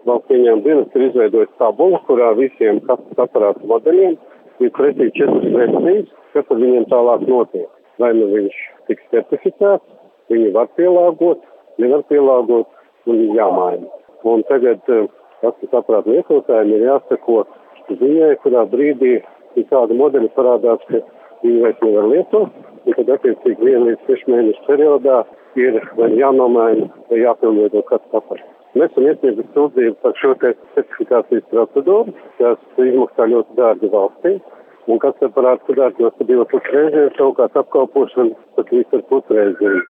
valsts ieņēmuma dienests ir izveidojis tabulu, kurā visiem kastes aparātu modeļiem ir precīzi 4 versijas, kas ar viņiem tālāk notiek. Vai nu viņš tiks certificēts, viņu var pielāgot, nevar pielāgot un jāmaina. Un tagad kastes aparātu lietotājiem ir jāseko ziņai, kurā brīdī kāda modeļa parādās, ka viņi vairs nevar lietot, un tad attiecīgi 1 līdz 6 mēnešu periodā ir vai jānomaina vai jāpilnveido kastes aparāts. Mēs esam iesnieguši sūdzību par šo certifikācijas procedūru, kas izmaksā ļoti dārgi valstī, un kastes aparāts dārgos par 2,5 reizēm, savukārt apkalpošana pat 3,5 reizēm.